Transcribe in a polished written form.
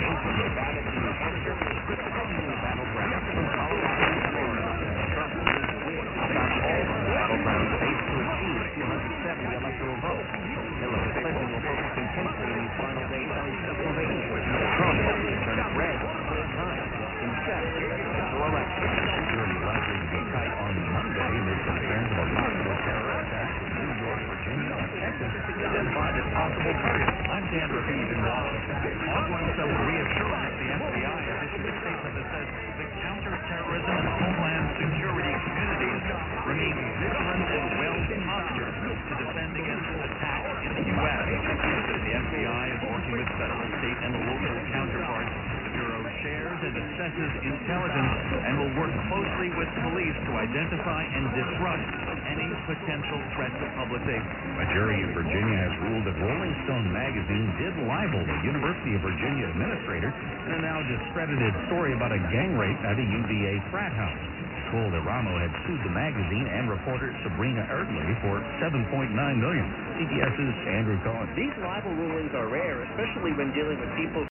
from Nevada to New Hampshire, the battleground from Colorado to Florida. Trump needs to win about all of the battleground states to achieve 270 electoral votes. Hillary Clinton will focus intensely in these final days on Pennsylvania. Trump hopes to turn it red for the third time in 7 presidential elections. Security likely to be tight on Monday amid concerns of a possible terror attack in New York, Virginia, and Texas, identified as possible targets. I'm Dan Raviv in Washington. Offering some reassurance, the FBI has issued a statement that says the counterterrorism and homeland security communities remain vigilant and well-postured to defend against attacks in the U.S. The FBI is working with federal, state, and local counterparts. The Bureau shares and assesses intelligence and will work closely with police to identify and disrupt any potential threat to public safety. A jury in Virginia has ruled that Rolling Stone magazine did libel the University of Virginia administrator in a now discredited story about a gang rape at a UVA frat house. Nicole DeRamo had sued the magazine and reporter Sabrina Erdley for $7.9 million. CBS's Andrew Cohen. These libel rulings are rare, especially when dealing with people